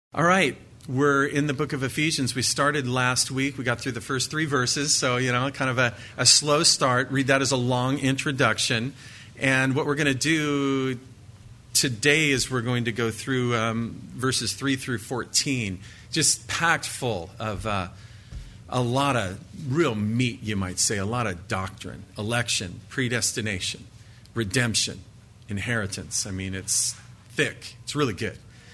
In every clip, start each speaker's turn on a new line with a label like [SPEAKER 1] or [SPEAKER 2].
[SPEAKER 1] All right, we're in the book of Ephesians. We started last week. We got through the first 3 verses, so, kind of a slow start. Read that as a long introduction. And what we're going to do today is we're going to go through verses 3 through 14, just packed full of a lot of real meat, you might say, a lot of doctrine, election, predestination, redemption, inheritance. I mean, it's thick. It's really good.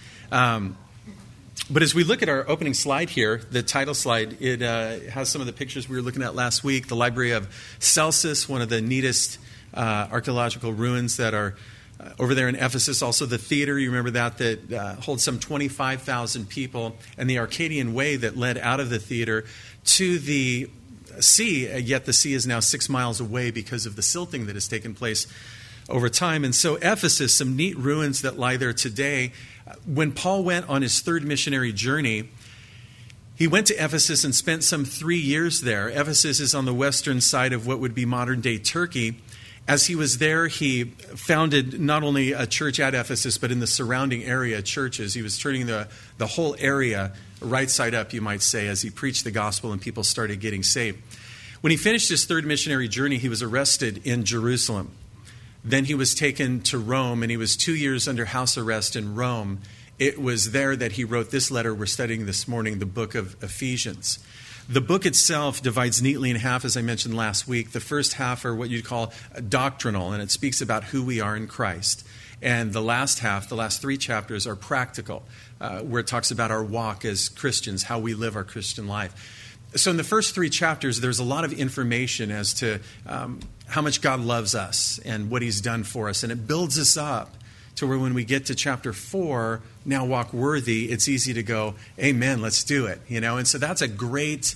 [SPEAKER 1] But as we look at our opening slide here, the title slide, it has some of the pictures we were looking at last week. The Library of Celsus, one of the neatest archaeological ruins that are over there in Ephesus. Also the theater, you remember that holds some 25,000 people. And the Arcadian Way that led out of the theater to the sea, yet the sea is now 6 miles away because of the silting that has taken place over time. And so Ephesus, some neat ruins that lie there today. When Paul went on his 3rd missionary journey, he went to Ephesus and spent some 3 years there. Ephesus is on the western side of what would be modern-day Turkey. As he was there, he founded not only a church at Ephesus, but in the surrounding area, churches. He was turning the whole area right side up, you might say, as he preached the gospel and people started getting saved. When he finished his 3rd missionary journey, he was arrested in Jerusalem. Then he was taken to Rome, and he was 2 years under house arrest in Rome. It was there that he wrote this letter we're studying this morning, the book of Ephesians. The book itself divides neatly in half, as I mentioned last week. The first half are what you'd call doctrinal, and it speaks about who we are in Christ. And the last half, the last 3 chapters, are practical, where it talks about our walk as Christians, how we live our Christian life. So in the first 3 chapters, there's a lot of information as to how much God loves us and what he's done for us. And it builds us up to where when we get to chapter 4, now walk worthy, it's easy to go, amen, let's do it. And so that's a great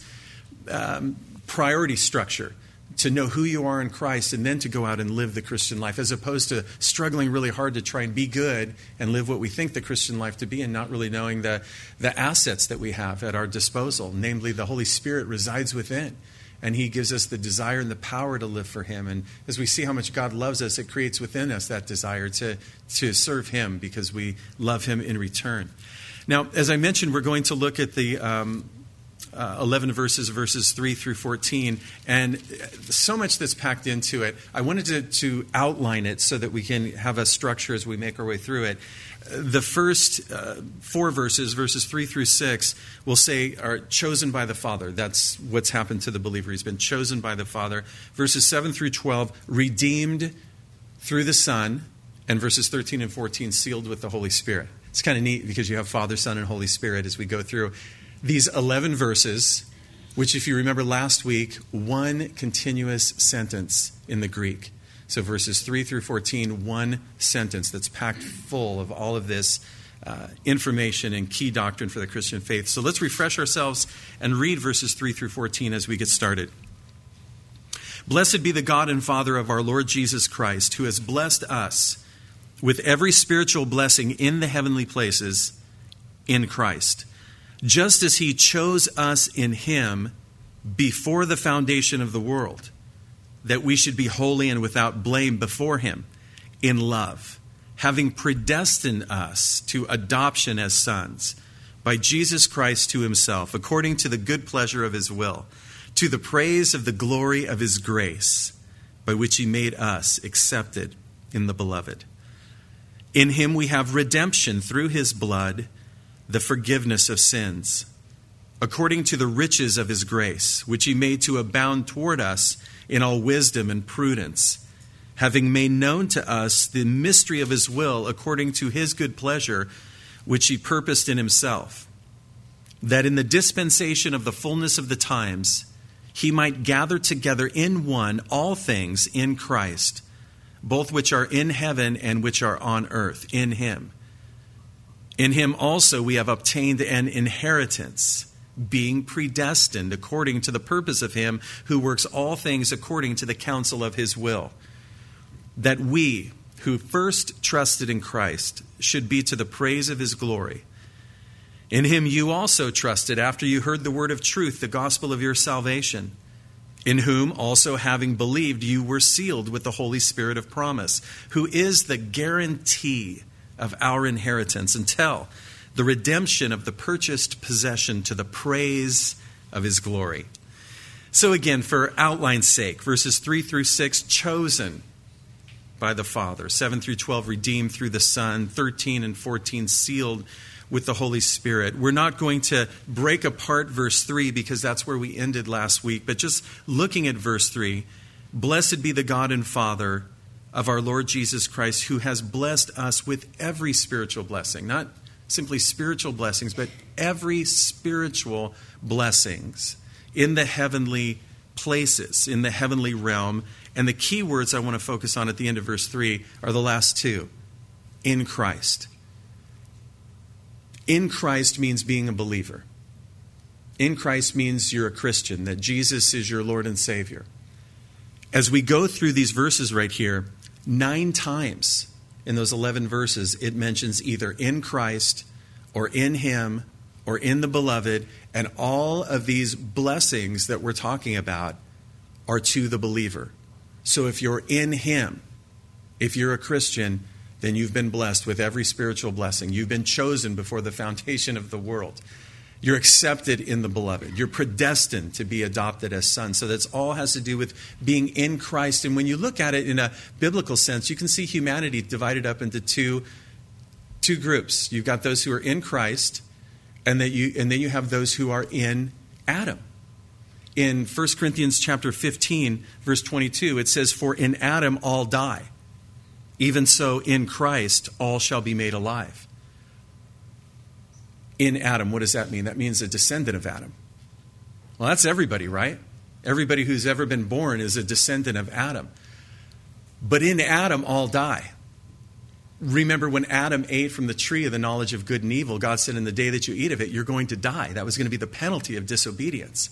[SPEAKER 1] priority structure, to know who you are in Christ and then to go out and live the Christian life, as opposed to struggling really hard to try and be good and live what we think the Christian life to be and not really knowing the assets that we have at our disposal. Namely, the Holy Spirit resides within, and he gives us the desire and the power to live for him. And as we see how much God loves us, it creates within us that desire to serve him because we love him in return. Now, as I mentioned, we're going to look at the 11 verses 3 through 14, and so much that's packed into it. I wanted to outline it so that we can have a structure as we make our way through it. The first 4 verses 3 through 6, we'll say are chosen by the Father. That's what's happened to the believer. He's been chosen by the Father. Verses 7 through 12, redeemed through the Son. And verses 13 and 14, sealed with the Holy Spirit. It's kind of neat because you have Father, Son, and Holy Spirit as we go through these 11 verses, which, if you remember last week, one continuous sentence in the Greek. So verses 3 through 14, one sentence that's packed full of all of this information and key doctrine for the Christian faith. So let's refresh ourselves and read verses 3 through 14 as we get started. Blessed be the God and Father of our Lord Jesus Christ, who has blessed us with every spiritual blessing in the heavenly places in Christ, just as he chose us in him before the foundation of the world, that we should be holy and without blame before him in love, having predestined us to adoption as sons by Jesus Christ to himself, according to the good pleasure of his will, to the praise of the glory of his grace, by which he made us accepted in the beloved. In him we have redemption through his blood, the forgiveness of sins, according to the riches of his grace, which he made to abound toward us in all wisdom and prudence, having made known to us the mystery of his will according to his good pleasure, which he purposed in himself, that in the dispensation of the fullness of the times he might gather together in one all things in Christ, both which are in heaven and which are on earth, in him. In him also we have obtained an inheritance, being predestined according to the purpose of him who works all things according to the counsel of his will, that we who first trusted in Christ should be to the praise of his glory. In him you also trusted after you heard the word of truth, the gospel of your salvation, in whom also having believed you were sealed with the Holy Spirit of promise, who is the guarantee of our inheritance until the redemption of the purchased possession to the praise of his glory. So again, for outline's sake, verses 3 through 6, chosen by the Father. 7 through 12, redeemed through the Son. 13 and 14, sealed with the Holy Spirit. We're not going to break apart verse 3 because that's where we ended last week, but just looking at verse 3, blessed be the God and Father of our Lord Jesus Christ, who has blessed us with every spiritual blessing. Not simply spiritual blessings, but every spiritual blessings in the heavenly places, in the heavenly realm. And the key words I want to focus on at the end of verse 3 are the last two. In Christ. In Christ means being a believer. In Christ means you're a Christian, that Jesus is your Lord and Savior. As we go through these verses right here, 9 times in those 11 verses, it mentions either in Christ or in Him or in the Beloved, and all of these blessings that we're talking about are to the believer. So if you're in Him, if you're a Christian, then you've been blessed with every spiritual blessing. You've been chosen before the foundation of the world. You're accepted in the Beloved. You're predestined to be adopted as sons. So that's all has to do with being in Christ. And when you look at it in a biblical sense, you can see humanity divided up into two groups. You've got those who are in Christ, and then you have those who are in Adam. In 1 Corinthians chapter 15, verse 22, it says, "For in Adam all die. Even so, in Christ, all shall be made alive." In Adam, what does that mean? That means a descendant of Adam. Well, that's everybody, right? Everybody who's ever been born is a descendant of Adam. But in Adam, all die. Remember when Adam ate from the tree of the knowledge of good and evil, God said, in the day that you eat of it, you're going to die. That was going to be the penalty of disobedience.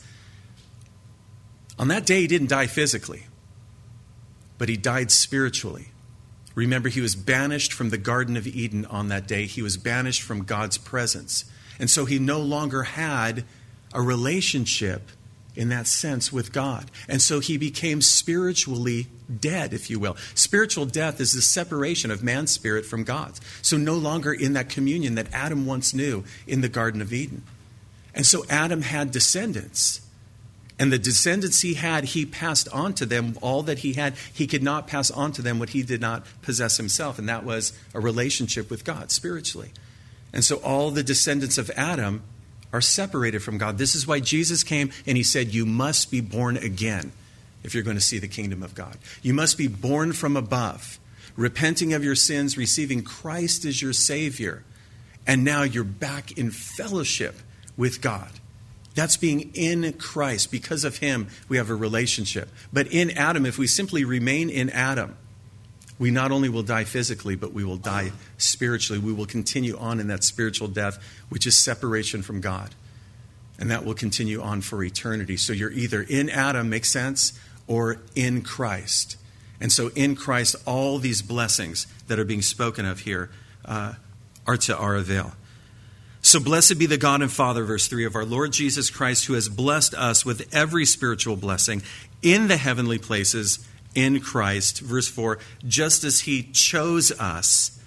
[SPEAKER 1] On that day, he didn't die physically, but he died spiritually. Remember, he was banished from the Garden of Eden on that day. He was banished from God's presence. And so he no longer had a relationship in that sense with God. And so he became spiritually dead, if you will. Spiritual death is the separation of man's spirit from God's. So no longer in that communion that Adam once knew in the Garden of Eden. And so Adam had descendants. And the descendants he had, he passed on to them all that he had. He could not pass on to them what he did not possess himself. And that was a relationship with God spiritually. And so all the descendants of Adam are separated from God. This is why Jesus came and he said, you must be born again if you're going to see the kingdom of God. You must be born from above, repenting of your sins, receiving Christ as your Savior. And now you're back in fellowship with God. That's being in Christ. Because of him, we have a relationship. But in Adam, if we simply remain in Adam, we not only will die physically, but we will die spiritually. We will continue on in that spiritual death, which is separation from God. And that will continue on for eternity. So you're either in Adam, makes sense, or in Christ. And so in Christ, all these blessings that are being spoken of here are to our avail. So blessed be the God and Father, verse 3, of our Lord Jesus Christ, who has blessed us with every spiritual blessing in the heavenly places in Christ. Verse 4, just as he chose us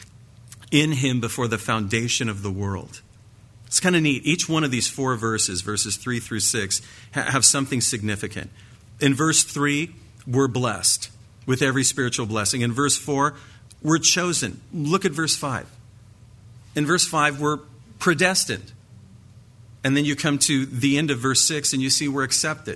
[SPEAKER 1] in him before the foundation of the world. It's kind of neat. Each one of these 4 verses, verses 3 through 6, have something significant. In verse 3, we're blessed with every spiritual blessing. In verse 4, we're chosen. Look at verse 5. In verse 5, we're predestined. And then you come to the end of verse 6 and you see we're accepted.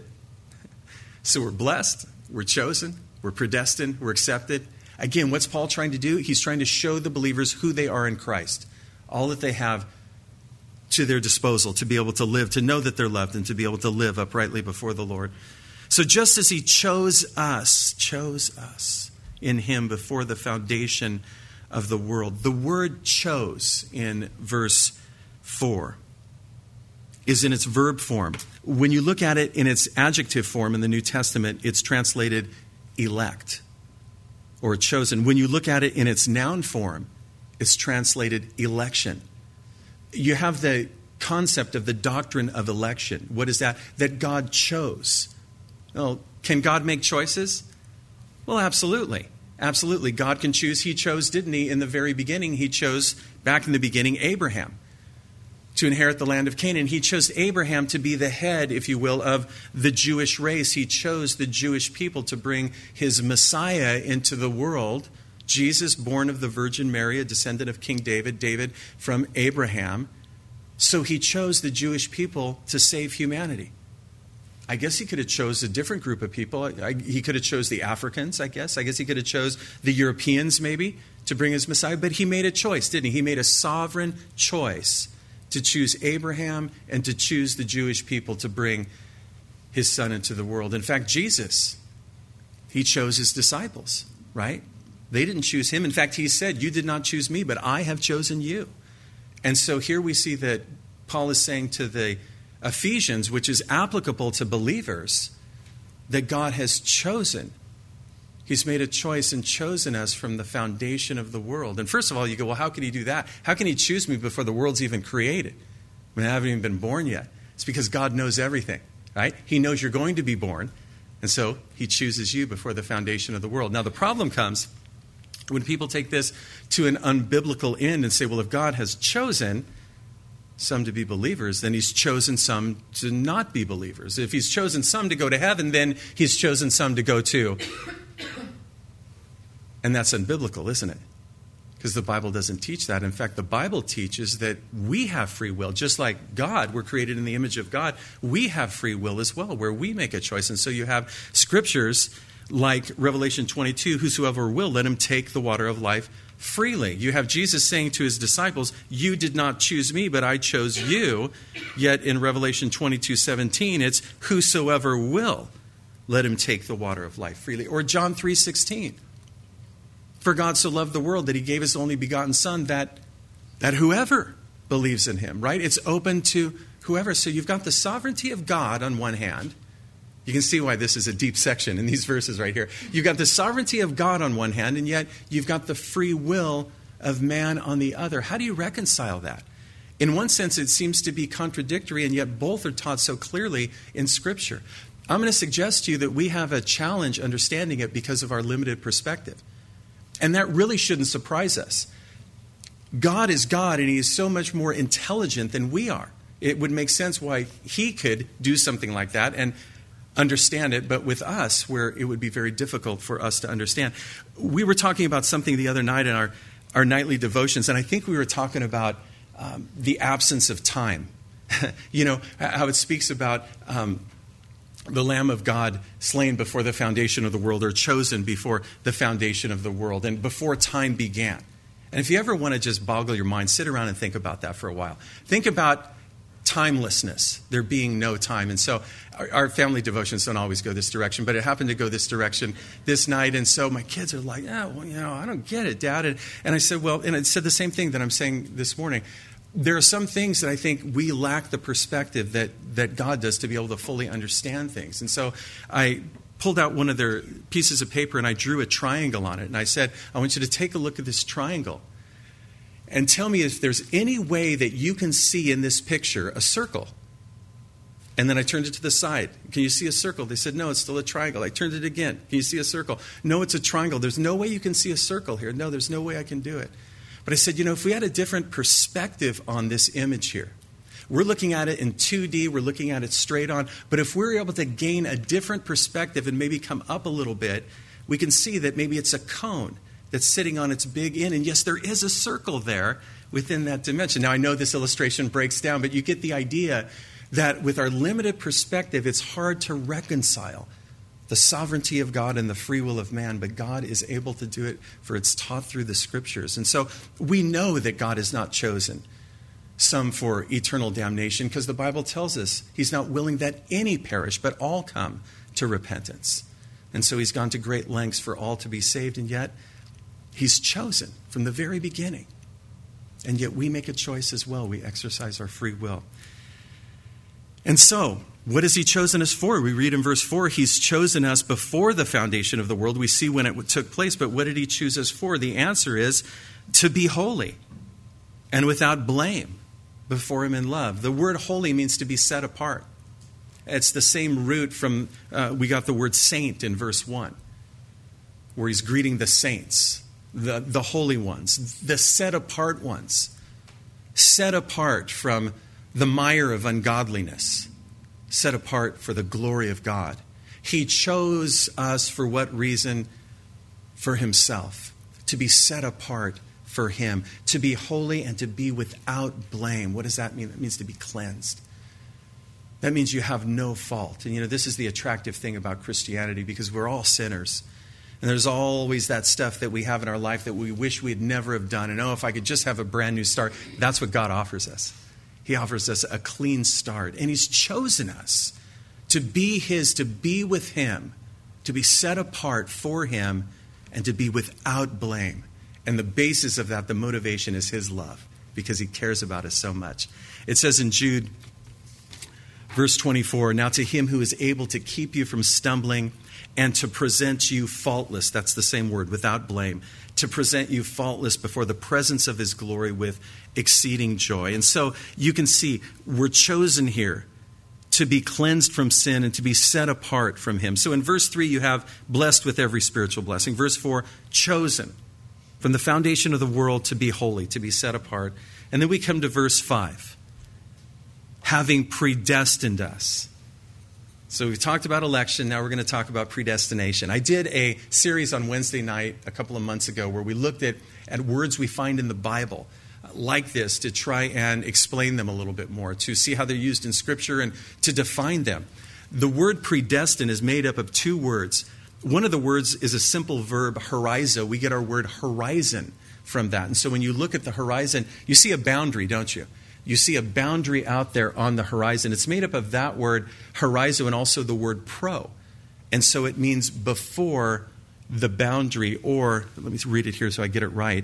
[SPEAKER 1] So we're blessed, we're chosen, we're predestined, we're accepted. Again, what's Paul trying to do? He's trying to show the believers who they are in Christ. All that they have to their disposal to be able to live, to know that they're loved, and to be able to live uprightly before the Lord. So just as he chose us in him before the foundation of the world. The word chose in verse 4 is in its verb form. When you look at it in its adjective form in the New Testament, it's translated elect or chosen. When you look at it in its noun form, it's translated election. You have the concept of the doctrine of election. What is that? That God chose. Well, can God make choices? Well, absolutely. Absolutely. God can choose. He chose, didn't he? In the very beginning, he chose, back in the beginning, Abraham. to inherit the land of Canaan. He chose Abraham to be the head, if you will, of the Jewish race. He chose the Jewish people to bring his Messiah into the world. Jesus, born of the Virgin Mary, a descendant of King David, David from Abraham. So he chose the Jewish people to save humanity. I guess he could have chose a different group of people. He could have chose the Africans, I guess. I guess he could have chose the Europeans, maybe, to bring his Messiah. But he made a choice, didn't he? He made a sovereign choice to choose Abraham and to choose the Jewish people to bring his son into the world. In fact, Jesus, he chose his disciples, right? They didn't choose him. In fact, he said, "You did not choose me, but I have chosen you." And so here we see that Paul is saying to the Ephesians, which is applicable to believers, that God has chosen. He's made a choice and chosen us from the foundation of the world. And first of all, you go, well, how can he do that? How can he choose me before the world's even created? I mean, I haven't even been born yet. It's because God knows everything, right? He knows you're going to be born. And so he chooses you before the foundation of the world. Now, the problem comes when people take this to an unbiblical end and say, well, if God has chosen some to be believers, then he's chosen some to not be believers. If he's chosen some to go to heaven, then he's chosen some to go to. And that's unbiblical, isn't it? Because the Bible doesn't teach that. In fact, the Bible teaches that we have free will. Just like God, we're created in the image of God, we have free will as well, where we make a choice. And so you have scriptures like Revelation 22, whosoever will, let him take the water of life freely. You have Jesus saying to his disciples, you did not choose me, but I chose you. Yet in Revelation 22:17, it's whosoever will, let him take the water of life freely. Or John 3:16, for God so loved the world that he gave his only begotten son, that whoever believes in him, right? It's open to whoever. So you've got the sovereignty of God on one hand. You can see why this is a deep section in these verses right here. You've got the sovereignty of God on one hand, and yet you've got the free will of man on the other. How do you reconcile that? In one sense, it seems to be contradictory, and yet both are taught so clearly in Scripture. I'm going to suggest to you that we have a challenge understanding it because of our limited perspective. And that really shouldn't surprise us. God is God, and he is so much more intelligent than we are. It would make sense why he could do something like that and understand it, but with us, where it would be very difficult for us to understand. We were talking about something the other night in our nightly devotions, and I think we were talking about the absence of time. You know, how it speaks about the Lamb of God slain before the foundation of the world, or chosen before the foundation of the world, and before time began. And if you ever want to just boggle your mind, sit around and think about that for a while. Think about timelessness, there being no time. And so our family devotions don't always go this direction, but it happened to go this direction this night. And so my kids are like, I don't get it, Dad. And I said, and I said the same thing that I'm saying this morning. There are some things that I think we lack the perspective that God does to be able to fully understand things. And so I pulled out one of their pieces of paper and I drew a triangle on it. And I said, I want you to take a look at this triangle and tell me if there's any way that you can see in this picture a circle. And then I turned it to the side. Can you see a circle? They said, no, it's still a triangle. I turned it again. Can you see a circle? No, it's a triangle. There's no way you can see a circle here. No, there's no way I can do it. But I said, if we had a different perspective on this image here, we're looking at it in 2D, we're looking at it straight on, but if we're able to gain a different perspective and maybe come up a little bit, we can see that maybe it's a cone that's sitting on its big end. And yes, there is a circle there within that dimension. Now, I know this illustration breaks down, but you get the idea that with our limited perspective, it's hard to reconcile the sovereignty of God and the free will of man, but God is able to do it, for it's taught through the Scriptures. And so we know that God has not chosen some for eternal damnation, because the Bible tells us he's not willing that any perish, but all come to repentance. And so he's gone to great lengths for all to be saved, and yet he's chosen from the very beginning. And yet we make a choice as well. We exercise our free will. And so, what has he chosen us for? We read in verse 4, he's chosen us before the foundation of the world. We see when it took place, but what did he choose us for? The answer is to be holy and without blame before him in love. The word holy means to be set apart. It's the same root from, we got the word saint in verse 1, where he's greeting the saints, the holy ones, the set apart ones, set apart from the mire of ungodliness, set apart for the glory of God. He chose us for what reason? For himself, to be set apart for him, to be holy and to be without blame. What does that mean? That means to be cleansed. That means you have no fault. And this is the attractive thing about Christianity, because we're all sinners. And there's always that stuff that we have in our life that we wish we'd never have done. And if I could just have a brand new start. That's what God offers us. He offers us a clean start. And he's chosen us to be his, to be with him, to be set apart for him, and to be without blame. And the basis of that, the motivation, is his love, because he cares about us so much. It says in Jude, verse 24, now to him who is able to keep you from stumbling and to present you faultless, that's the same word, without blame, to present you faultless before the presence of his glory with exceeding joy. And so you can see we're chosen here to be cleansed from sin and to be set apart from him. So in verse 3, you have blessed with every spiritual blessing. Verse 4, chosen from the foundation of the world to be holy, to be set apart. And then we come to verse 5, having predestined us. So we talked about election. Now we're going to talk about predestination. I did a series on Wednesday night a couple of months ago where we looked at words we find in the Bible like this to try and explain them a little bit more, to see how they're used in Scripture and to define them. The word predestined is made up of two words. One of the words is a simple verb, horizo. We get our word horizon from that. And so when you look at the horizon, you see a boundary, don't you? You see a boundary out there on the horizon. It's made up of that word, horizo, and also the word pro. And so it means before the boundary, or, let me read it here so I get it right.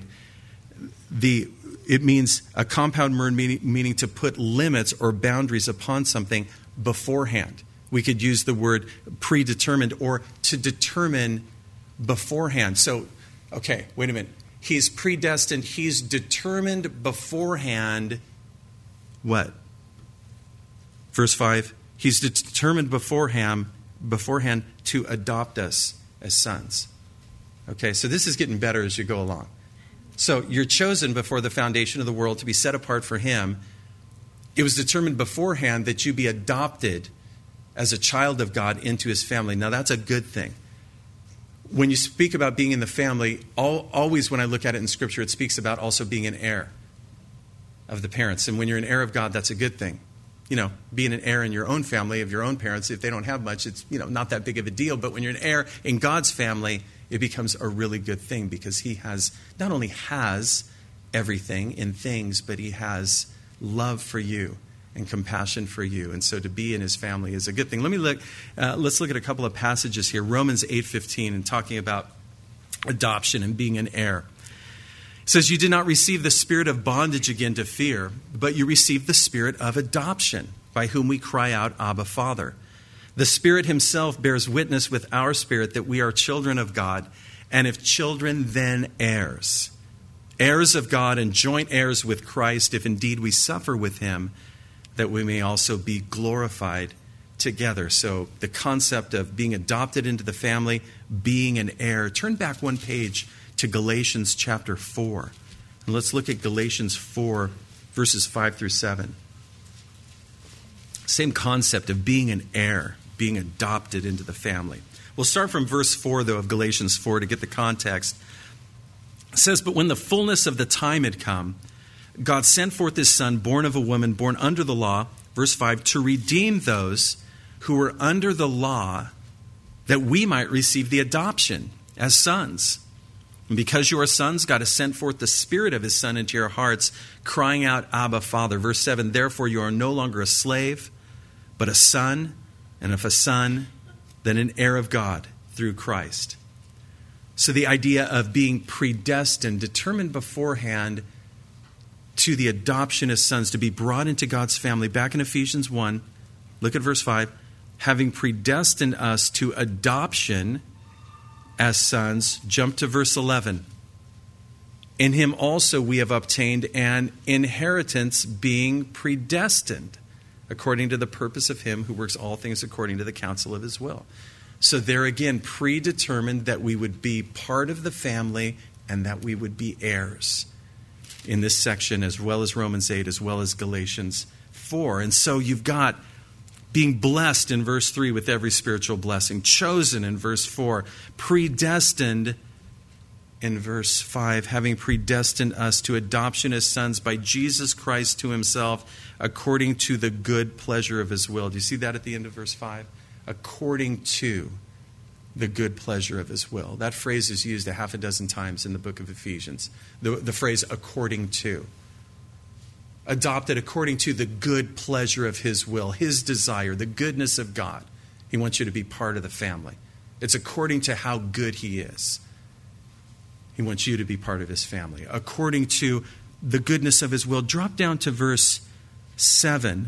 [SPEAKER 1] It means a compound word meaning to put limits or boundaries upon something beforehand. We could use the word predetermined, or to determine beforehand. So, okay, wait a minute. He's predestined. He's determined beforehand. What? Verse 5, he's determined beforehand to adopt us as sons. Okay, so this is getting better as you go along. So you're chosen before the foundation of the world to be set apart for him. It was determined beforehand that you be adopted as a child of God into his family. Now that's a good thing. When you speak about being in the family, always when I look at it in Scripture, it speaks about also being an heir of the parents. And when you're an heir of God, that's a good thing. Being an heir in your own family of your own parents, if they don't have much, it's not that big of a deal. But when you're an heir in God's family, it becomes a really good thing, because he not only has everything in things, but he has love for you and compassion for you. And so to be in his family is a good thing. Let's look at a couple of passages here. Romans 8:15, and talking about adoption and being an heir. It says, you did not receive the spirit of bondage again to fear, but you received the spirit of adoption, by whom we cry out, Abba, Father. The Spirit himself bears witness with our spirit that we are children of God, and if children, then heirs. Heirs of God and joint heirs with Christ, if indeed we suffer with him, that we may also be glorified together. So the concept of being adopted into the family, being an heir. Turn back one page to Galatians chapter 4. And let's look at Galatians 4, verses 5 through 7. Same concept of being an heir, being adopted into the family. We'll start from verse 4, though, of Galatians 4 to get the context. It says, but when the fullness of the time had come, God sent forth his Son, born of a woman, born under the law, verse 5, to redeem those who were under the law, that we might receive the adoption as sons. And because you are sons, God has sent forth the Spirit of his Son into your hearts, crying out, Abba, Father. Verse 7, therefore you are no longer a slave, but a son, and if a son, then an heir of God through Christ. So the idea of being predestined, determined beforehand to the adoption as sons, to be brought into God's family. Back in Ephesians 1, look at verse 5, having predestined us to adoption as sons. Jump to verse 11. In him also we have obtained an inheritance, being predestined according to the purpose of him who works all things according to the counsel of his will. So there again, predetermined that we would be part of the family and that we would be heirs in this section, as well as Romans 8, as well as Galatians 4. 4. And so you've got being blessed in verse 3 with every spiritual blessing, chosen in verse 4, predestined in verse 5, having predestined us to adoption as sons by Jesus Christ to himself, according to the good pleasure of his will. Do you see that at the end of verse 5? According to the good pleasure of his will. That phrase is used a half a dozen times in the book of Ephesians. The phrase according to. Adopted according to the good pleasure of his will, his desire, the goodness of God. He wants you to be part of the family. It's according to how good he is. He wants you to be part of his family. According to the goodness of his will. Drop down to verse 7.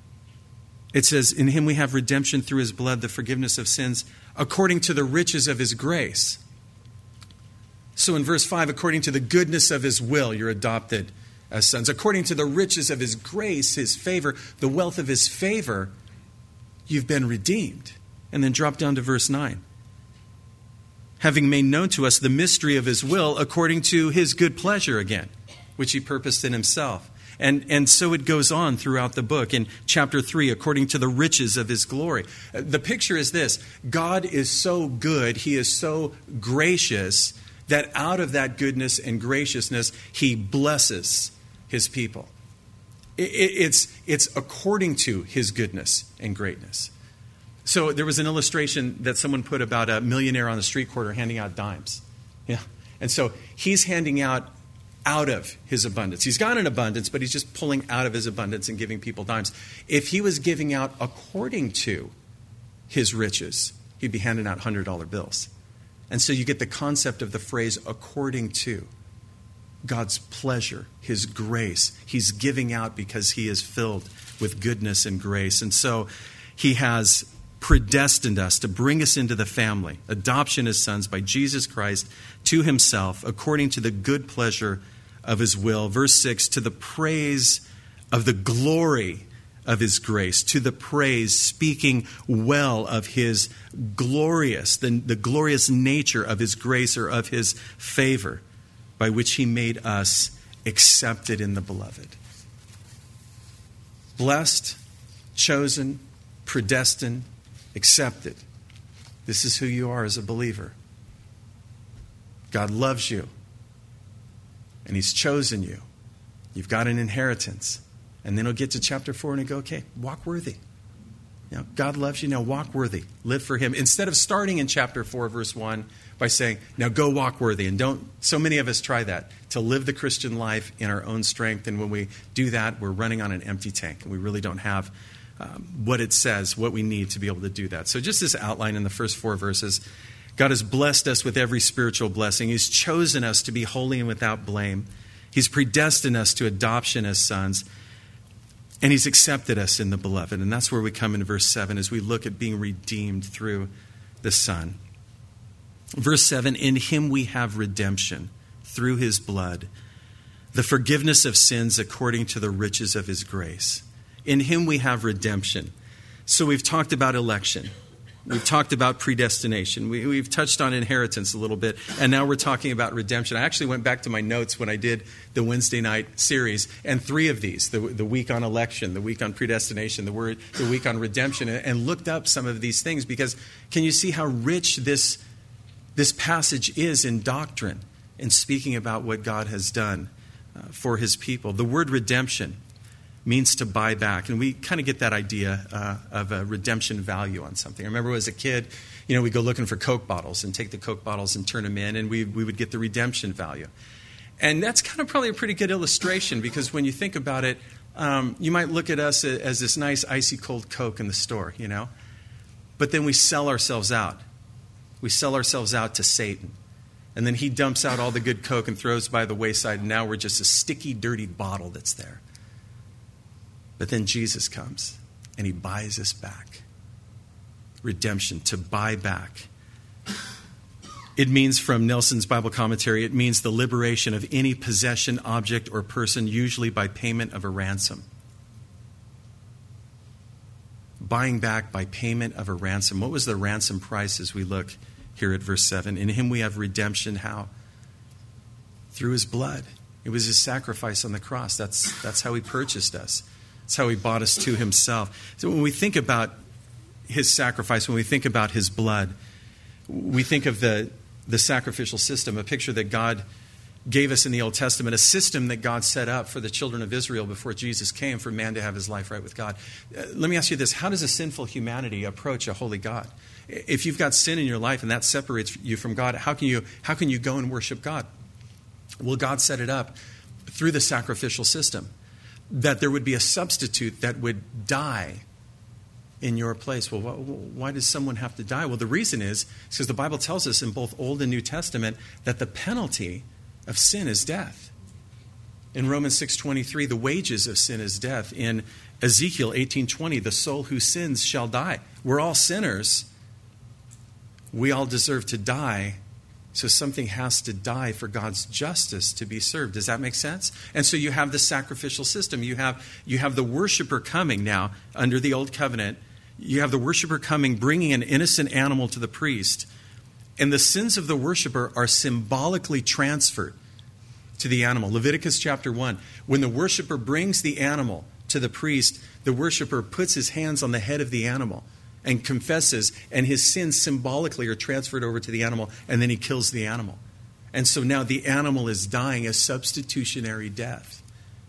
[SPEAKER 1] It says, in him we have redemption through his blood, the forgiveness of sins, according to the riches of his grace. So in verse 5, according to the goodness of his will, you're adopted as sons. According to the riches of his grace, his favor, the wealth of his favor, you've been redeemed. And then drop down to verse 9. Having made known to us the mystery of his will according to his good pleasure again, which he purposed in himself. And so it goes on throughout the book. In chapter 3, according to the riches of his glory. The picture is this. God is so good, he is so gracious, that out of that goodness and graciousness, he blesses his people. It's according to his goodness and greatness. So there was an illustration that someone put about a millionaire on the street corner handing out dimes. Yeah. And so he's handing out of his abundance. He's got an abundance, but he's just pulling out of his abundance and giving people dimes. If he was giving out according to his riches, he'd be handing out $100 bills. And so you get the concept of the phrase according to God's pleasure, his grace. He's giving out because he is filled with goodness and grace. And so he has predestined us to bring us into the family, adoption as sons by Jesus Christ to himself, according to the good pleasure of his will. Verse 6, to the praise of the glory of his grace, to the praise, speaking well of his glorious, the glorious nature of his grace or of his favor, by which he made us accepted in the beloved. Blessed, chosen, predestined, accepted. This is who you are as a believer. God loves you, and he's chosen you. You've got an inheritance. And then he'll get to chapter 4 and he'll go, okay, walk worthy. You know, God loves you, now walk worthy. Live for him. Instead of starting in chapter 4, verse 1, by saying, now go walk worthy. And so many of us try that, to live the Christian life in our own strength. And when we do that, we're running on an empty tank. And we really don't have what it says, what we need to be able to do that. So just this outline in the first 4 verses. God has blessed us with every spiritual blessing. He's chosen us to be holy and without blame. He's predestined us to adoption as sons. And he's accepted us in the beloved. And that's where we come in verse 7 as we look at being redeemed through the Son. Verse 7, in him we have redemption through his blood, the forgiveness of sins according to the riches of his grace. In him we have redemption. So we've talked about election. We've talked about predestination. We've touched on inheritance a little bit. And now we're talking about redemption. I actually went back to my notes when I did the Wednesday night series. And 3 of these, the week on election, the week on predestination, the week on redemption, and looked up some of these things. Because can you see how rich this passage is in doctrine in speaking about what God has done for his people? The word redemption means to buy back. And we kind of get that idea of a redemption value on something. I remember as a kid, we'd go looking for Coke bottles and take the Coke bottles and turn them in, and we would get the redemption value. And that's kind of probably a pretty good illustration, because when you think about it, you might look at us as this nice icy cold Coke in the store, But then we sell ourselves out. We sell ourselves out to Satan. And then he dumps out all the good Coke and throws by the wayside, and now we're just a sticky, dirty bottle that's there. But then Jesus comes and he buys us back. Redemption, to buy back. It means, from Nelson's Bible commentary, it means the liberation of any possession, object, or person, usually by payment of a ransom. Buying back by payment of a ransom. What was the ransom price as we look here at verse 7? In him we have redemption. How? Through his blood. It was his sacrifice on the cross. That's how he purchased us. It's how he bought us to himself. So when we think about his sacrifice, when we think about his blood, we think of the sacrificial system, a picture that God gave us in the Old Testament, a system that God set up for the children of Israel before Jesus came for man to have his life right with God. Let me ask you this. How does a sinful humanity approach a holy God? If you've got sin in your life and that separates you from God, how can you go and worship God? Well, God set it up through the sacrificial system, that there would be a substitute that would die in your place. Well, why does someone have to die? Well, the reason is because the Bible tells us in both Old and New Testament that the penalty of sin is death. In Romans 6:23, the wages of sin is death. In Ezekiel 18:20, the soul who sins shall die. We're all sinners. We all deserve to die. So something has to die for God's justice to be served. Does that make sense? And so you have the sacrificial system. You have the worshiper coming now under the old covenant. You have the worshiper coming, bringing an innocent animal to the priest. And the sins of the worshiper are symbolically transferred to the animal. Leviticus chapter 1. When the worshiper brings the animal to the priest, the worshiper puts his hands on the head of the animal and confesses, and his sins symbolically are transferred over to the animal, and then he kills the animal. And so now the animal is dying a substitutionary death.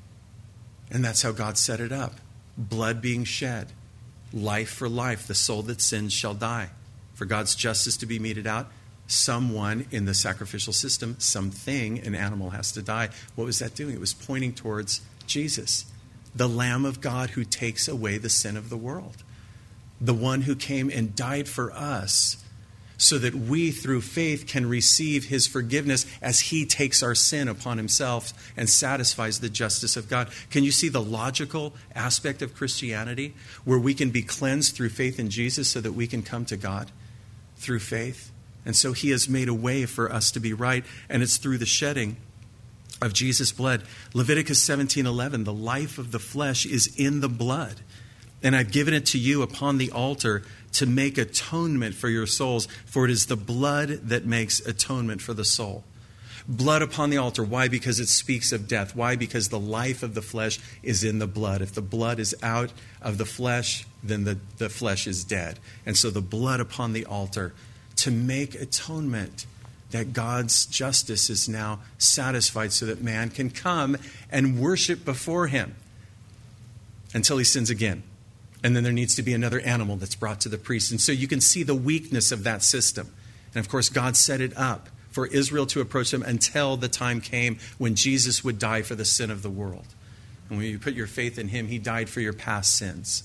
[SPEAKER 1] And that's how God set it up. Blood being shed. Life for life. The soul that sins shall die. For God's justice to be meted out, someone in the sacrificial system, something, an animal has to die. What was that doing? It was pointing towards Jesus, the Lamb of God who takes away the sin of the world. The one who came and died for us so that we, through faith, can receive his forgiveness as he takes our sin upon himself and satisfies the justice of God. Can you see the logical aspect of Christianity, where we can be cleansed through faith in Jesus so that we can come to God through faith? And so he has made a way for us to be right, and it's through the shedding of Jesus' blood. Leviticus 17:11, the life of the flesh is in the blood. And I've given it to you upon the altar to make atonement for your souls, for it is the blood that makes atonement for the soul. Blood upon the altar. Why? Because it speaks of death. Why? Because the life of the flesh is in the blood. If the blood is out of the flesh, then the flesh is dead. And so the blood upon the altar to make atonement, that God's justice is now satisfied so that man can come and worship before him until he sins again. And then there needs to be another animal that's brought to the priest. And so you can see the weakness of that system. And of course, God set it up for Israel to approach him until the time came when Jesus would die for the sin of the world. And when you put your faith in him, he died for your past sins.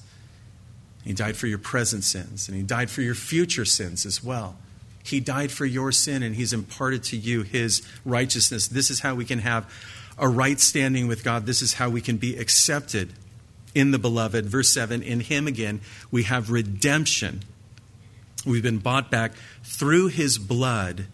[SPEAKER 1] He died for your present sins. And he died for your future sins as well. He died for your sin, and he's imparted to you his righteousness. This is how we can have a right standing with God. This is how we can be accepted in the beloved. Verse 7, in him again we have redemption. We've been bought back through his blood,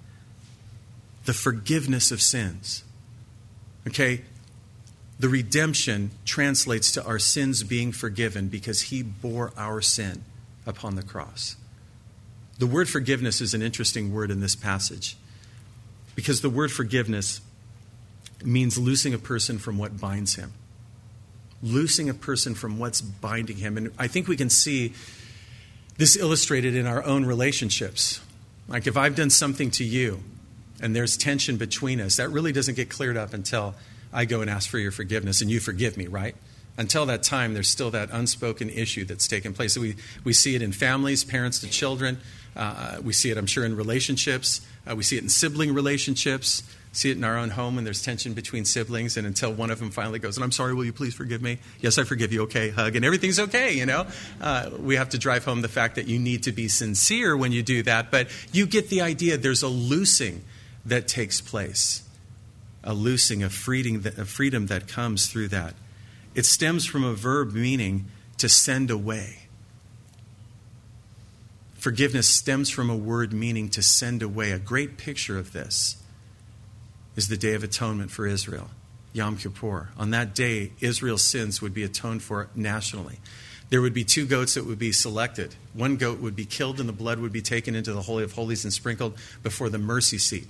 [SPEAKER 1] the forgiveness of sins. Okay? The redemption translates to our sins being forgiven because he bore our sin upon the cross. The word forgiveness is an interesting word in this passage because the word forgiveness means loosing a person from what binds him. Loosing a person from what's binding him. And I think we can see this illustrated in our own relationships. Like if I've done something to you and there's tension between us, that really doesn't get cleared up until I go and ask for your forgiveness and you forgive me, right? Until that time, there's still that unspoken issue that's taken place. So we see it in families, parents to children. We see it, I'm sure, in relationships. We see it in sibling relationships. See it in our own home when there's tension between siblings, and until one of them finally goes, and I'm sorry, will you please forgive me? Yes, I forgive you. Okay, hug, and everything's okay, you know. We have to drive home the fact that you need to be sincere when you do that, but you get the idea. There's a loosing that takes place, a loosing, a freedom that comes through that. It stems from a verb meaning to send away. Forgiveness stems from a word meaning to send away. A great picture of this is the Day of Atonement for Israel, Yom Kippur. On that day, Israel's sins would be atoned for nationally. There would be 2 goats that would be selected. One goat would be killed and the blood would be taken into the Holy of Holies and sprinkled before the mercy seat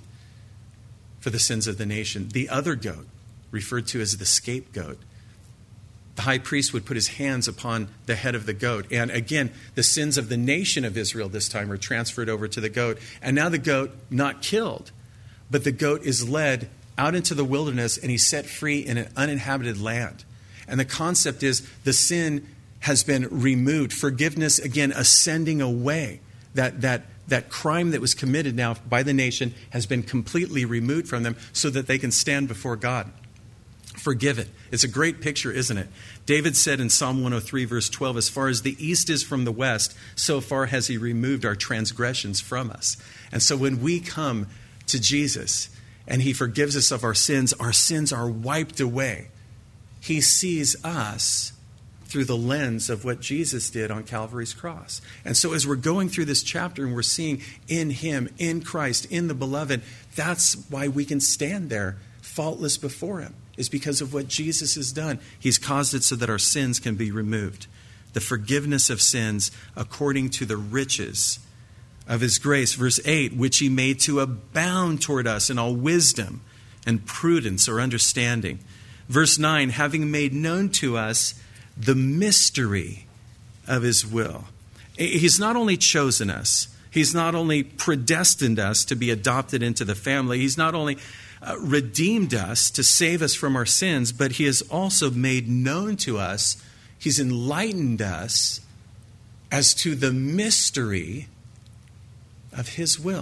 [SPEAKER 1] for the sins of the nation. The other goat, referred to as the scapegoat, the high priest would put his hands upon the head of the goat. And again, the sins of the nation of Israel this time are transferred over to the goat. And now the goat, not killed, but the goat is led out into the wilderness and he's set free in an uninhabited land. And the concept is the sin has been removed. Forgiveness, again, ascending away. That crime that was committed now by the nation has been completely removed from them so that they can stand before God. Forgiven. It's a great picture, isn't it? David said in Psalm 103, verse 12, as far as the east is from the west, so far has he removed our transgressions from us. And so when we come to Jesus and he forgives us of our sins are wiped away. He sees us through the lens of what Jesus did on Calvary's cross. And so as we're going through this chapter and we're seeing in him, in Christ, in the beloved, that's why we can stand there faultless before him, is because of what Jesus has done. He's caused it so that our sins can be removed. The forgiveness of sins according to the riches of his grace. Verse 8, which he made to abound toward us in all wisdom and prudence or understanding. Verse 9, having made known to us the mystery of his will. He's not only chosen us, he's not only predestined us to be adopted into the family, he's not only redeemed us to save us from our sins, but he has also made known to us, he's enlightened us as to the mystery of his will,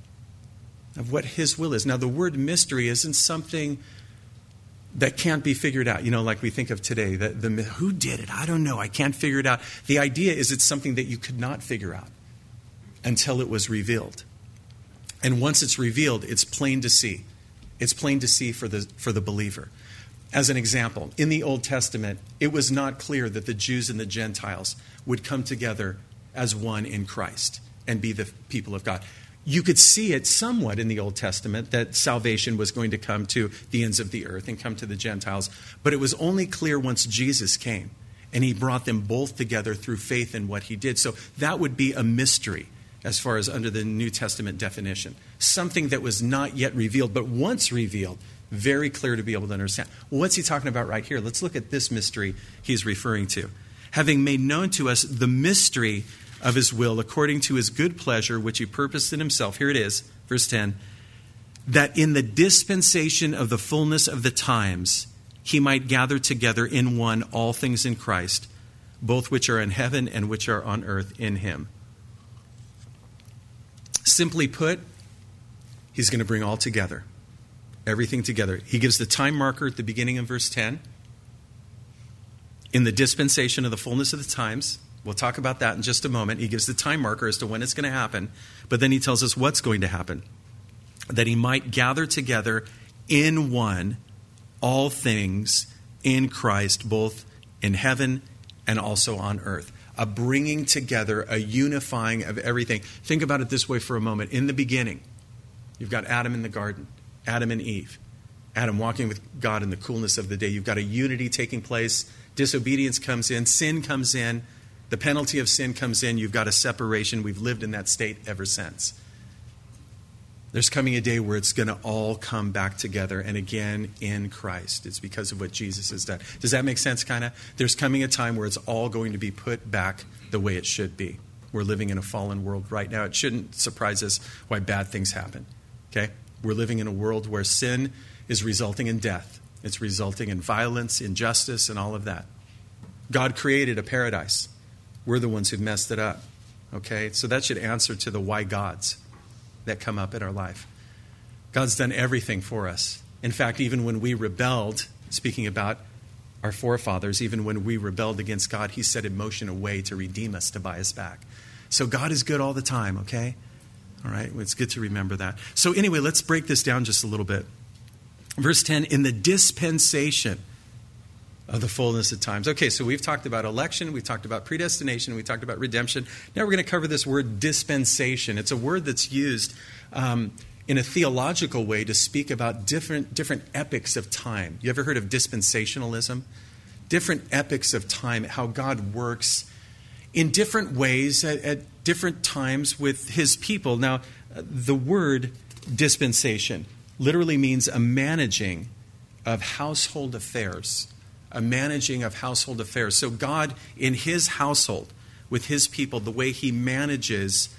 [SPEAKER 1] of what his will is. Now, the word mystery isn't something that can't be figured out. You know, like we think of today, who did it? I don't know. I can't figure it out. The idea is it's something that you could not figure out until it was revealed. And once it's revealed, it's plain to see. It's plain to see for the believer. As an example, in the Old Testament, it was not clear that the Jews and the Gentiles would come together as one in Christ and be the people of God. You could see it somewhat in the Old Testament that salvation was going to come to the ends of the earth and come to the Gentiles. But it was only clear once Jesus came and he brought them both together through faith in what he did. So that would be a mystery as far as under the New Testament definition. Something that was not yet revealed, but once revealed, very clear to be able to understand. Well, what's he talking about right here? Let's look at this mystery he's referring to. Having made known to us the mystery of his will, according to his good pleasure, which he purposed in himself. Here it is, verse 10. That in the dispensation of the fullness of the times, he might gather together in one all things in Christ, both which are in heaven and which are on earth in him. Simply put, he's going to bring all together, everything together. He gives the time marker at the beginning of verse 10. In the dispensation of the fullness of the times, we'll talk about that in just a moment. He gives the time marker as to when it's going to happen, but then he tells us what's going to happen. That he might gather together in one all things in Christ, both in heaven and also on earth. A bringing together, a unifying of everything. Think about it this way for a moment. In the beginning, you've got Adam in the garden, Adam and Eve. Adam walking with God in the coolness of the day. You've got a unity taking place. Disobedience comes in. Sin comes in. The penalty of sin comes in. You've got a separation. We've lived in that state ever since. There's coming a day where it's going to all come back together and again in Christ. It's because of what Jesus has done. Does that make sense, kind of? There's coming a time where it's all going to be put back the way it should be. We're living in a fallen world right now. It shouldn't surprise us why bad things happen. Okay? We're living in a world where sin is resulting in death. It's resulting in violence, injustice, and all of that. God created a paradise. We're the ones who've messed it up. Okay? So that should answer to the why gods that come up in our life. God's done everything for us. In fact, even when we rebelled, speaking about our forefathers, even when we rebelled against God, he set in motion a way to redeem us, to buy us back. So God is good all the time, okay? All right, it's good to remember that. So anyway, let's break this down just a little bit. Verse 10, in the dispensation of the fullness of times. Okay, so we've talked about election, we've talked about predestination, we talked about redemption. Now we're going to cover this word dispensation. It's a word that's used in a theological way to speak about different epochs of time. You ever heard of dispensationalism? Different epochs of time, how God works in different ways at different times with his people. Now, the word dispensation literally means a managing of household affairs a managing of household affairs. So God, in his household, with his people, the way he manages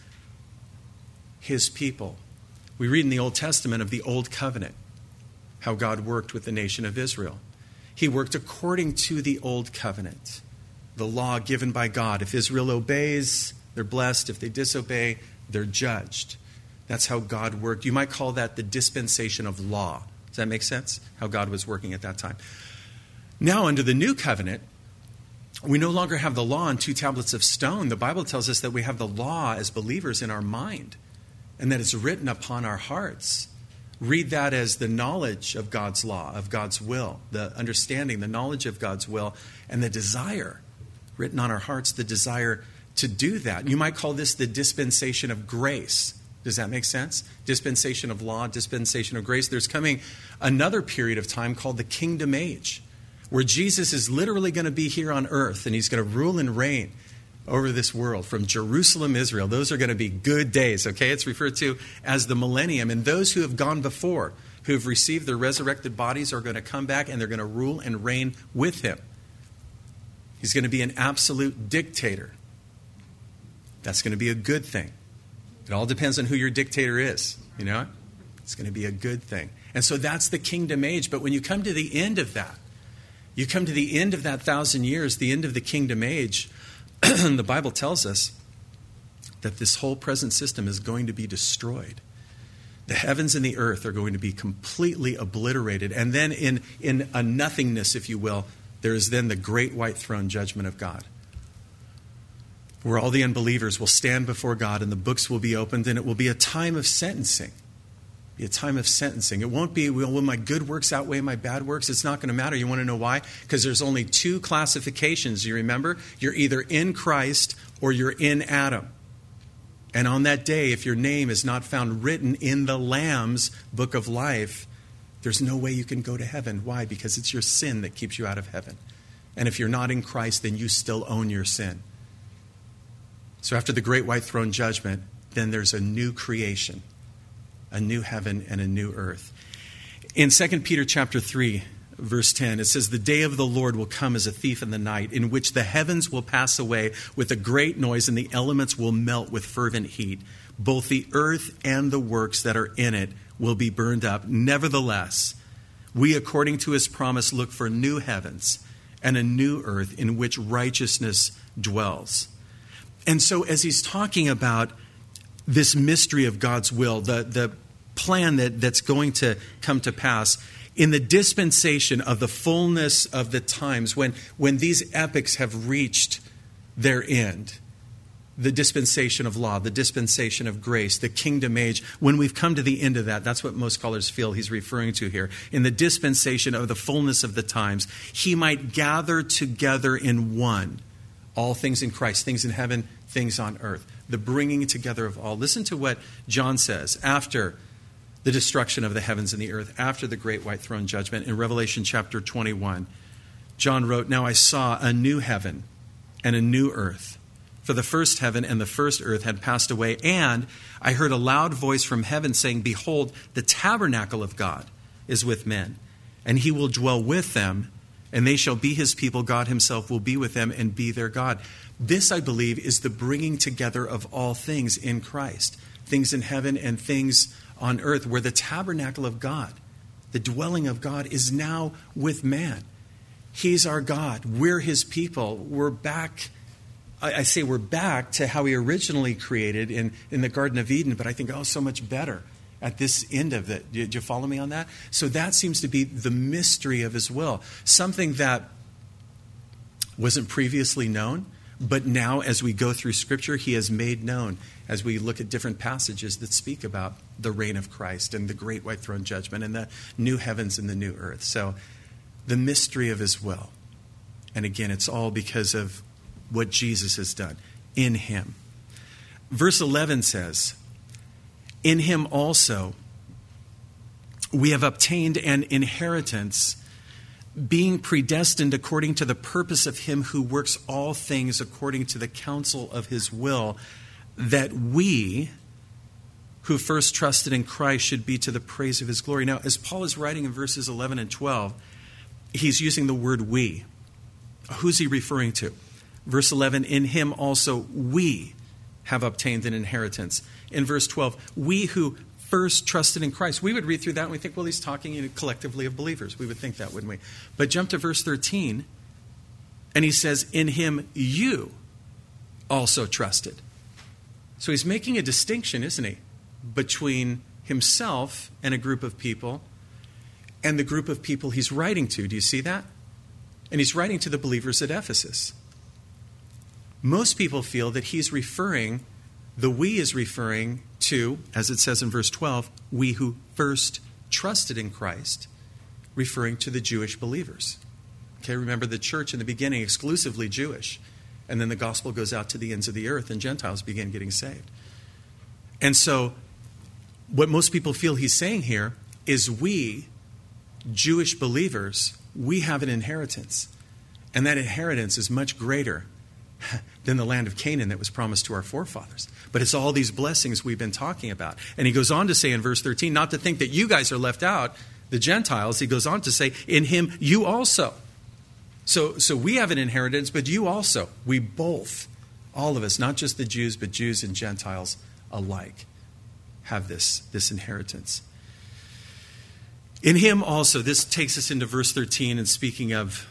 [SPEAKER 1] his people. We read in the Old Testament of the Old Covenant, how God worked with the nation of Israel. He worked according to the Old Covenant, the law given by God. If Israel obeys, they're blessed. If they disobey, they're judged. That's how God worked. You might call that the dispensation of law. Does that make sense? How God was working at that time. Now, under the new covenant, we no longer have the law on 2 tablets of stone. The Bible tells us that we have the law as believers in our mind and that it's written upon our hearts. Read that as the knowledge of God's law, of God's will, the understanding, the knowledge of God's will, and the desire written on our hearts, the desire to do that. You might call this the dispensation of grace. Does that make sense? Dispensation of law, dispensation of grace. There's coming another period of time called the kingdom age, where Jesus is literally going to be here on earth, and he's going to rule and reign over this world from Jerusalem, Israel. Those are going to be good days, okay? It's referred to as the millennium. And those who have gone before, who have received their resurrected bodies, are going to come back and they're going to rule and reign with him. He's going to be an absolute dictator. That's going to be a good thing. It all depends on who your dictator is, you know? It's going to be a good thing. And so that's the kingdom age. But when you come to the end of that, you come to the end of that 1,000 years, the end of the kingdom age, the Bible tells us that this whole present system is going to be destroyed. The heavens and the earth are going to be completely obliterated. And then in a nothingness, if you will, there is then the great white throne judgment of God, where all the unbelievers will stand before God and the books will be opened, and it will be a time of sentencing. A time of sentencing. It won't be, will my good works outweigh my bad works? It's not going to matter. You want to know why? Because there's only 2 classifications. You remember? You're either in Christ or you're in Adam. And on that day, if your name is not found written in the Lamb's book of life, there's no way you can go to heaven. Why? Because it's your sin that keeps you out of heaven. And if you're not in Christ, then you still own your sin. So after the great white throne judgment, then there's a new creation. A new heaven and a new earth. In 2 Peter chapter 3, verse 10, it says, "The day of the Lord will come as a thief in the night, in which the heavens will pass away with a great noise, and the elements will melt with fervent heat. Both the earth and the works that are in it will be burned up. Nevertheless, we, according to his promise, look for new heavens and a new earth in which righteousness dwells." And so as he's talking about this mystery of God's will, the plan that's going to come to pass, in the dispensation of the fullness of the times, when these epochs have reached their end, the dispensation of law, the dispensation of grace, the kingdom age, when we've come to the end of that, that's what most scholars feel he's referring to here. In the dispensation of the fullness of the times, he might gather together in one all things in Christ, things in heaven, things on earth. The bringing together of all. Listen to what John says after the destruction of the heavens and the earth, after the great white throne judgment. In Revelation chapter 21, John wrote, "Now I saw a new heaven and a new earth. For the first heaven and the first earth had passed away, and I heard a loud voice from heaven saying, 'Behold, the tabernacle of God is with men, and he will dwell with them, and they shall be his people. God himself will be with them and be their God.'" This, I believe, is the bringing together of all things in Christ, things in heaven and things on earth, where the tabernacle of God, the dwelling of God, is now with man. He's our God. We're his people. We're back. I say we're back to how he originally created in the Garden of Eden, but I think, so much better at this end of it. Did you follow me on that? So that seems to be the mystery of his will, something that wasn't previously known. But now, as we go through Scripture, he has made known, as we look at different passages that speak about the reign of Christ and the great white throne judgment and the new heavens and the new earth. So the mystery of his will. And again, it's all because of what Jesus has done in him. Verse 11 says, "In him also we have obtained an inheritance, being predestined according to the purpose of him who works all things according to the counsel of his will, that we who first trusted in Christ should be to the praise of his glory." Now, as Paul is writing in verses 11 and 12, he's using the word we. Who's he referring to? Verse 11, in him also we have obtained an inheritance. In verse 12, we who first trusted in Christ. We would read through that and we think, well, he's talking collectively of believers. We would think that, wouldn't we? But jump to verse 13, and he says, in him you also trusted. So he's making a distinction, isn't he, between himself and a group of people and the group of people he's writing to. Do you see that? And he's writing to the believers at Ephesus. Most people feel that the we is referring to, as it says in verse 12, we who first trusted in Christ, referring to the Jewish believers. Okay, remember the church in the beginning, exclusively Jewish. And then the gospel goes out to the ends of the earth and Gentiles begin getting saved. And so what most people feel he's saying here is we, Jewish believers, we have an inheritance. And that inheritance is much greater than the land of Canaan that was promised to our forefathers. But it's all these blessings we've been talking about. And he goes on to say in verse 13, not to think that you guys are left out, the Gentiles. He goes on to say, in him you also. So we have an inheritance, but you also. We both, all of us, not just the Jews, but Jews and Gentiles alike, have this inheritance. In him also, this takes us into verse 13 and speaking of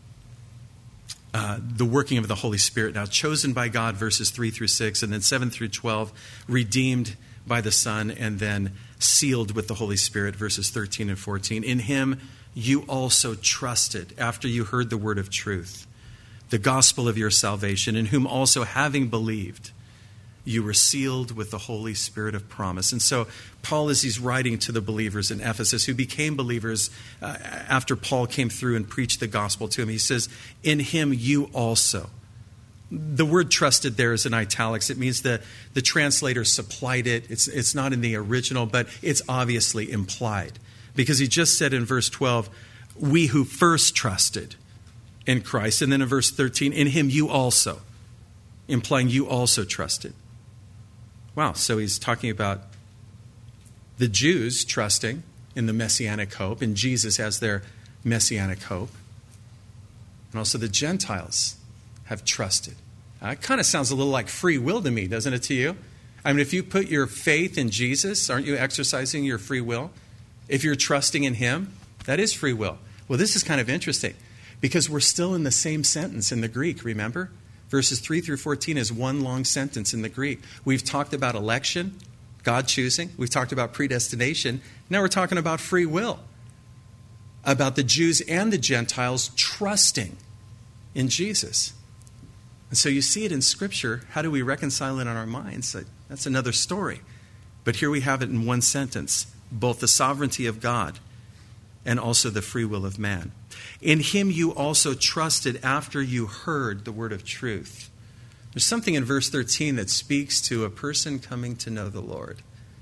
[SPEAKER 1] the working of the Holy Spirit. Now, chosen by God, verses 3 through 6, and then 7 through 12, redeemed by the Son, and then sealed with the Holy Spirit, verses 13 and 14. In him you also trusted after you heard the word of truth, the gospel of your salvation, in whom also having believed, you were sealed with the Holy Spirit of promise. And so Paul, as he's writing to the believers in Ephesus who became believers after Paul came through and preached the gospel to him, he says, in him you also. The word trusted there is in italics. It means the translator supplied it. It's not in the original, but it's obviously implied. Because he just said in verse 12, we who first trusted in Christ. And then in verse 13, in him you also, implying you also trusted. Wow, so he's talking about the Jews trusting in the messianic hope, and Jesus as their messianic hope. And also the Gentiles have trusted. It kind of sounds a little like free will to me, doesn't it to you? I mean, if you put your faith in Jesus, aren't you exercising your free will? If you're trusting in him, that is free will. Well, this is kind of interesting because we're still in the same sentence in the Greek, remember? Verses 3 through 14 is one long sentence in the Greek. We've talked about election, God choosing. We've talked about predestination. Now we're talking about free will, about the Jews and the Gentiles trusting in Jesus. And so you see it in Scripture. How do we reconcile it in our minds? That's another story. But here we have it in one sentence, both the sovereignty of God and also the free will of man. In him you also trusted after you heard the word of truth. There's something in verse 13 that speaks to a person coming to know the Lord.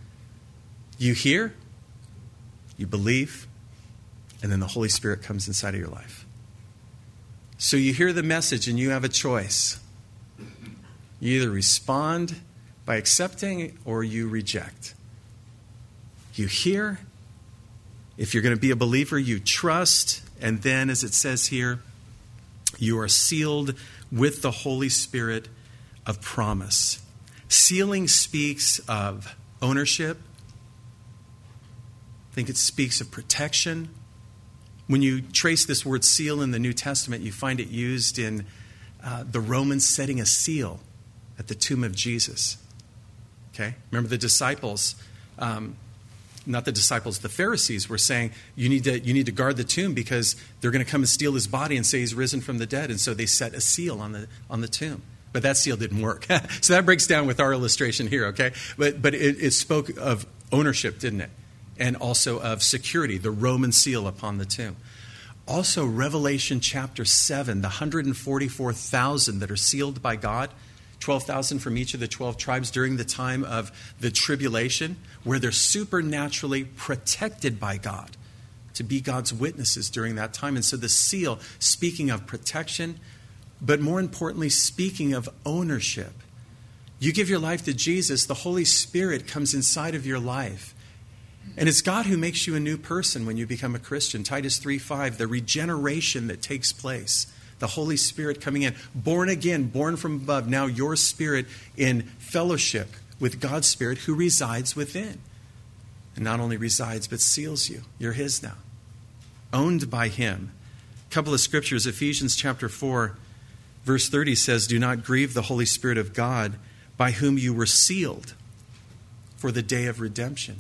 [SPEAKER 1] You hear, you believe, and then the Holy Spirit comes inside of your life. So you hear the message and you have a choice. You either respond by accepting or you reject. You hear. If you're going to be a believer, you trust. And then, as it says here, you are sealed with the Holy Spirit of promise. Sealing speaks of ownership. I think it speaks of protection. When you trace this word seal in the New Testament, you find it used in the Romans setting a seal at the tomb of Jesus. Okay? Remember the disciples, not the disciples, the Pharisees were saying, you need to guard the tomb because they're going to come and steal his body and say he's risen from the dead. And so they set a seal on the tomb. But that seal didn't work. So that breaks down with our illustration here, okay? But it spoke of ownership, didn't it? And also of security, the Roman seal upon the tomb. Also, Revelation chapter 7, the 144,000 that are sealed by God, 12,000 from each of the 12 tribes during the time of the tribulation, where they're supernaturally protected by God to be God's witnesses during that time. And so the seal, speaking of protection, but more importantly, speaking of ownership. You give your life to Jesus, the Holy Spirit comes inside of your life. And it's God who makes you a new person when you become a Christian. Titus 3:5, the regeneration that takes place. The Holy Spirit coming in. Born again, born from above. Now your spirit in fellowship with God's Spirit who resides within. And not only resides, but seals you. You're His now. Owned by Him. A couple of scriptures. Ephesians chapter 4, verse 30 says, do not grieve the Holy Spirit of God, by whom you were sealed for the day of redemption.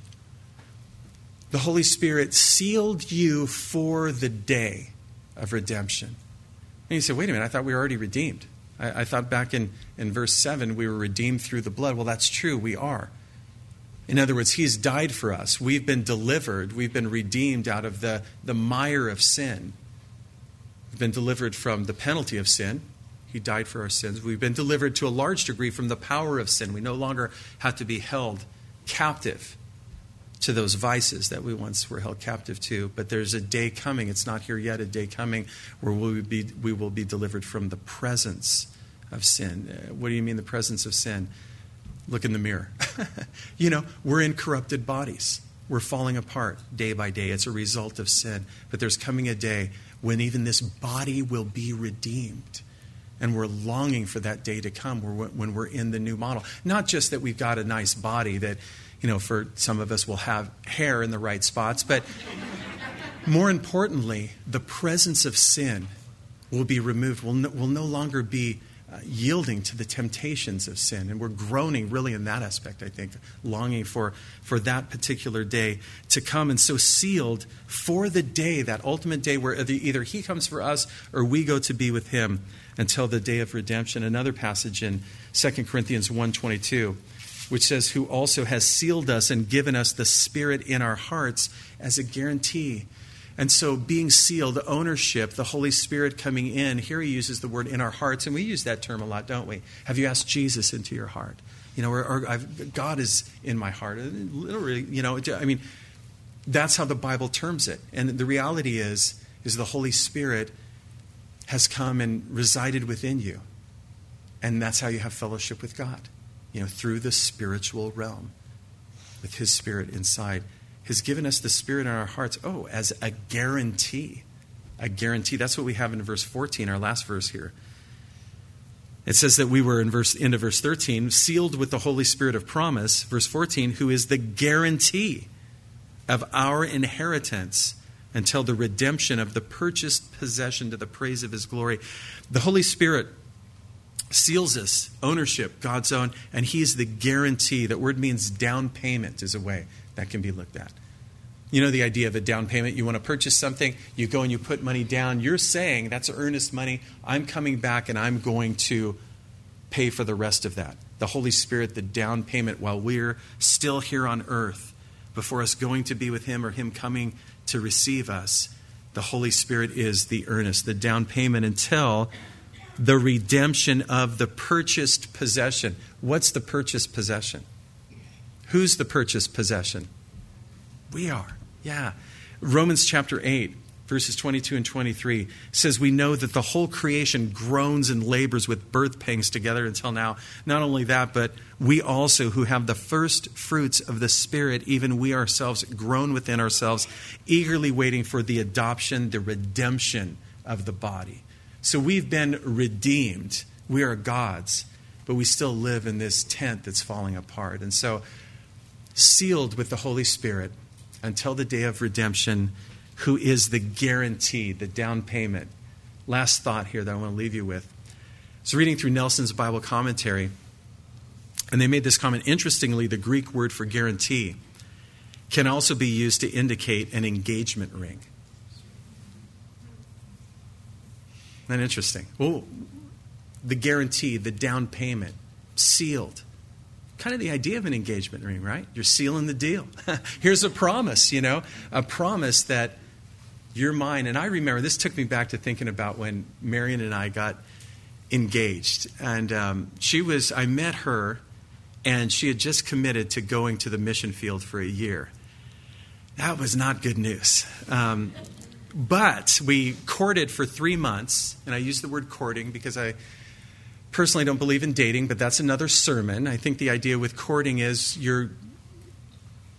[SPEAKER 1] The Holy Spirit sealed you for the day of redemption. And you say, wait a minute, I thought we were already redeemed. I thought back in verse 7 we were redeemed through the blood. Well, that's true, we are. In other words, He's died for us. We've been delivered. We've been redeemed out of the mire of sin. We've been delivered from the penalty of sin. He died for our sins. We've been delivered to a large degree from the power of sin. We no longer have to be held captive to those vices that we once were held captive to. But there's a day coming, it's not here yet, a day coming where we will be delivered from the presence of sin. What do you mean the presence of sin? Look in the mirror. We're in corrupted bodies. We're falling apart day by day. It's a result of sin. But there's coming a day when even this body will be redeemed. And we're longing for that day to come when we're in the new model. Not just that we've got a nice body that, for some of us will have hair in the right spots, but more importantly, the presence of sin will be removed. We'll no longer be yielding to the temptations of sin. And we're groaning really in that aspect, I think, longing for that particular day to come. And so sealed for the day, that ultimate day where either He comes for us or we go to be with Him until the day of redemption. Another passage in 2 Corinthians 1:22, which says, who also has sealed us and given us the Spirit in our hearts as a guarantee. And so being sealed, ownership, the Holy Spirit coming in, here he uses the word in our hearts, and we use that term a lot, don't we? Have you asked Jesus into your heart? God is in my heart. Literally, that's how the Bible terms it. And the reality is the Holy Spirit has come and resided within you. And that's how you have fellowship with God, through the spiritual realm with His Spirit inside. Has given us the Spirit in our hearts, as a guarantee. A guarantee. That's what we have in verse 14, our last verse here. It says that we were, end of verse 13, sealed with the Holy Spirit of promise, verse 14, who is the guarantee of our inheritance until the redemption of the purchased possession to the praise of His glory. The Holy Spirit seals us, ownership, God's own, and He's the guarantee. That word means down payment is a way that can be looked at. The idea of a down payment. You want to purchase something, you go and you put money down. You're saying, that's earnest money. I'm coming back and I'm going to pay for the rest of that. The Holy Spirit, the down payment while we're still here on earth, before us going to be with Him or Him coming to receive us. The Holy Spirit is the earnest, the down payment until the redemption of the purchased possession. What's the purchased possession? Who's the purchased possession? We are. Yeah. Romans chapter 8, verses 22 and 23 says, we know that the whole creation groans and labors with birth pangs together until now. Not only that, but we also who have the first fruits of the Spirit, even we ourselves groan within ourselves, eagerly waiting for the adoption, the redemption of the body. So we've been redeemed. We are God's, but we still live in this tent that's falling apart. And so sealed with the Holy Spirit until the day of redemption, who is the guarantee, the down payment. Last thought here that I want to leave you with. I was reading through Nelson's Bible commentary, and they made this comment. Interestingly, the Greek word for guarantee can also be used to indicate an engagement ring. Isn't that interesting? Well, the guarantee, the down payment, sealed. Kind of the idea of an engagement ring, right? You're sealing the deal. Here's a promise, a promise that you're mine. And I remember, this took me back to thinking about when Marion and I got engaged. And I met her, and she had just committed to going to the mission field for a year. That was not good news. But we courted for 3 months, and I use the word courting because I personally don't believe in dating, but that's another sermon. I think the idea with courting is in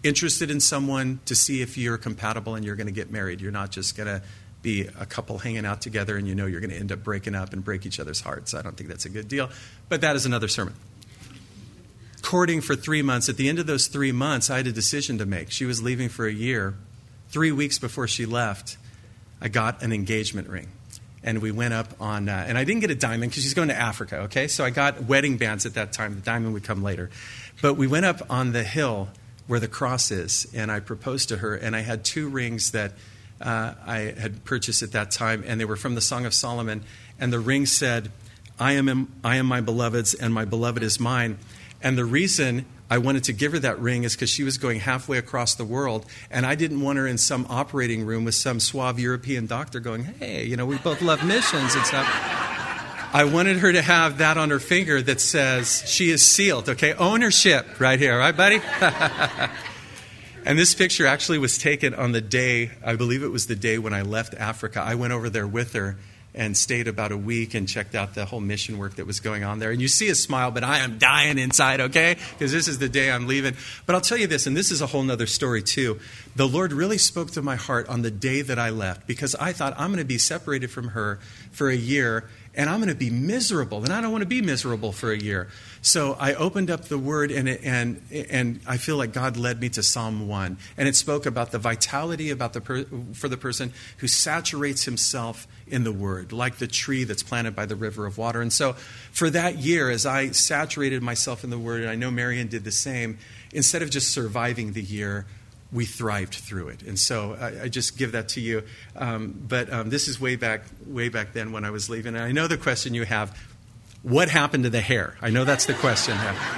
[SPEAKER 1] interested in someone to see if you're compatible and you're going to get married. You're not just going to be a couple hanging out together and you know you're going to end up breaking up and break each other's hearts. I don't think that's a good deal, but that is another sermon. Courting for 3 months. At the end of those 3 months, I had a decision to make. She was leaving for a year. 3 weeks before she left, I got an engagement ring. And we went up on, and I didn't get a diamond because she's going to Africa, okay? So I got wedding bands at that time. The diamond would come later. But we went up on the hill where the cross is, and I proposed to her, and I had 2 rings that I had purchased at that time, and they were from the Song of Solomon. And the ring said, I am my beloved's, and my beloved is mine. And the reason I wanted to give her that ring is because she was going halfway across the world, and I didn't want her in some operating room with some suave European doctor going, hey, we both love missions and stuff. I wanted her to have that on her finger that says she is sealed, okay? Ownership right here, right, buddy? And this picture actually was taken on the day, I believe it was the day when I left Africa. I went over there with her and stayed about a week and checked out the whole mission work that was going on there. And you see a smile, but I am dying inside, okay? Because this is the day I'm leaving. But I'll tell you this, and this is a whole other story too. The Lord really spoke to my heart on the day that I left, because I thought I'm going to be separated from her for a year, and I'm going to be miserable. And I don't want to be miserable for a year. So I opened up the Word, and I feel like God led me to Psalm 1. And it spoke about the vitality for the person who saturates himself in the Word, like the tree that's planted by the river of water. And so for that year, as I saturated myself in the Word, and I know Marianne did the same, instead of just surviving the year, we thrived through it. And so I just give that to you. But this is way back then when I was leaving. And I know the question you have, what happened to the hair? I know that's the question.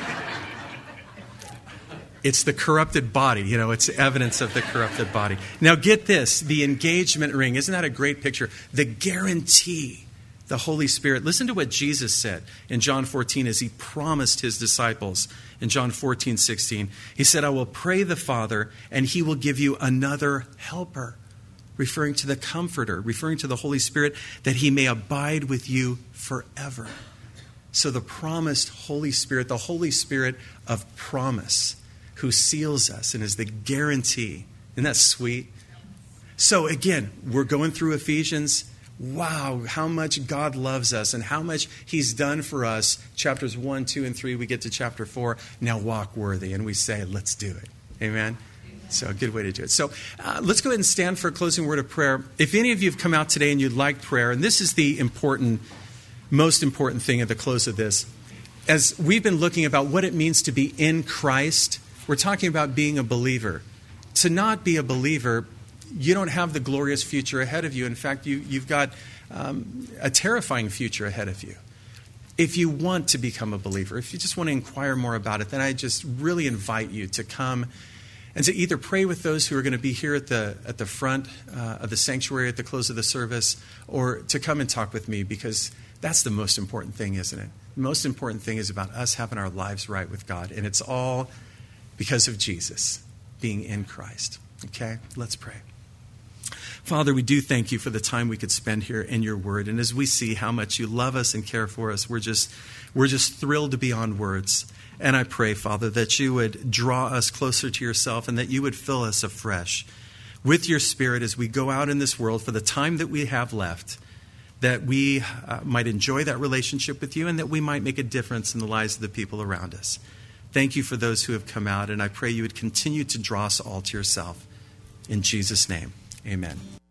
[SPEAKER 1] It's the corrupted body. It's evidence of the corrupted body. Now get this, the engagement ring. Isn't that a great picture? The guarantee, the Holy Spirit. Listen to what Jesus said in John 14 as he promised his disciples in John 14:16. He said, I will pray the Father, and he will give you another helper, referring to the Comforter, referring to the Holy Spirit, that he may abide with you forever. So the promised Holy Spirit, the Holy Spirit of promise, who seals us and is the guarantee. Isn't that sweet? So again, we're going through Ephesians. Wow, how much God loves us and how much he's done for us. Chapters 1, 2, and 3, we get to chapter 4. Now walk worthy. And we say, let's do it. Amen? So a good way to do it. So let's go ahead and stand for a closing word of prayer. If any of you have come out today and you'd like prayer, and this is the most important thing at the close of this, as we've been looking about what it means to be in Christ, we're talking about being a believer. To not be a believer, you don't have the glorious future ahead of you. In fact, you've got a terrifying future ahead of you. If you want to become a believer, if you just want to inquire more about it, then I just really invite you to come and to either pray with those who are going to be here at the front of the sanctuary at the close of the service, or to come and talk with me, because that's the most important thing, isn't it? The most important thing is about us having our lives right with God, and it's all because of Jesus, being in Christ. Okay? Let's pray. Father, we do thank you for the time we could spend here in your word. And as we see how much you love us and care for us, we're just thrilled to be on words. And I pray, Father, that you would draw us closer to yourself and that you would fill us afresh with your Spirit as we go out in this world for the time that we have left, that we might enjoy that relationship with you and that we might make a difference in the lives of the people around us. Thank you for those who have come out, and I pray you would continue to draw us all to yourself. In Jesus' name, amen.